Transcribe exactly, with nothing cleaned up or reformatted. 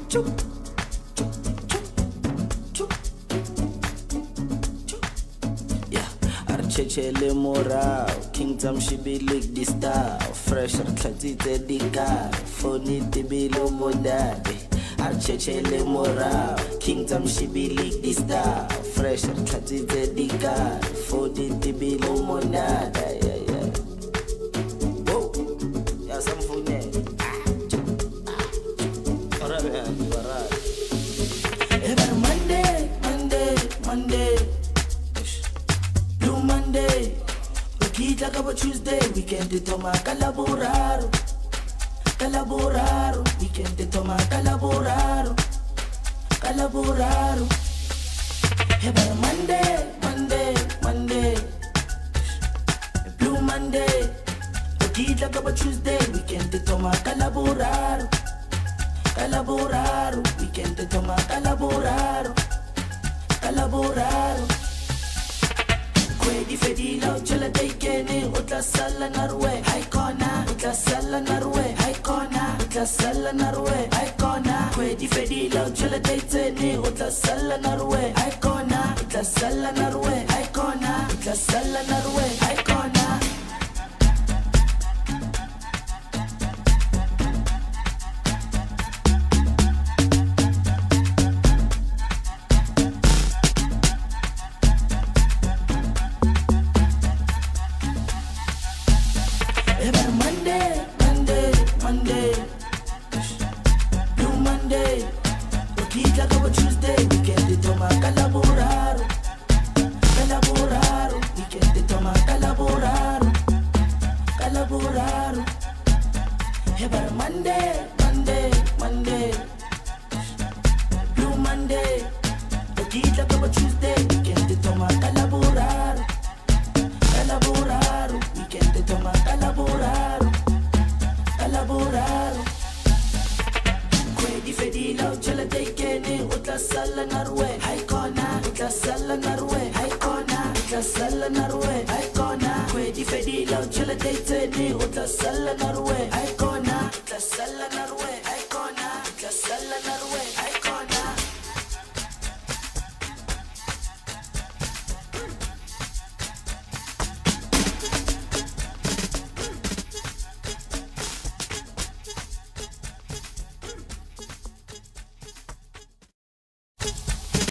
Chechele morao, Kingdom shibilik di style, fresh artlatite di car, phone di bilo modade. Chechele morao, Kingdom shibilik di style, fresh artlatite di car, phone di bilo modade. Yeah yeah. Whoa, yeah some phone. Alright man, alright. Every Monday, Monday, Monday. Kita kaba Tuesday, weekend de toma calaboraro, calaboraro, weekend de toma calaboraro, calaboraro. Every Monday, Monday, Monday, Blue Monday. Kita kaba Tuesday, weekend de toma calaboraro, calaboraro, weekend de toma calaboraro, calaboraro. Di fedila chala dai kene utla sala narwe hai kona utla sala narwe hai kona utla sala narwe hai kona kwe di fedila chala dai tene utla sala narwe hai kona utla sala narwe hai kona utla sala narwe hai kona. Every Monday, Monday, Monday, Blue Monday. Kita kaba Tuesday, weekend de toma calaboraro, calaboraro, weekend de toma calaboraro, calaboraro. Every Monday, Monday, Monday, Blue Monday. Kita kaba Tuesday, weekend de toma calaboraro, calaboraro, weekend de toma calaboraro, calaboraro. Kwe di fedila chala dai kene utla sala narwe hai kona utla sala narwe hai kona utla sala narwe hai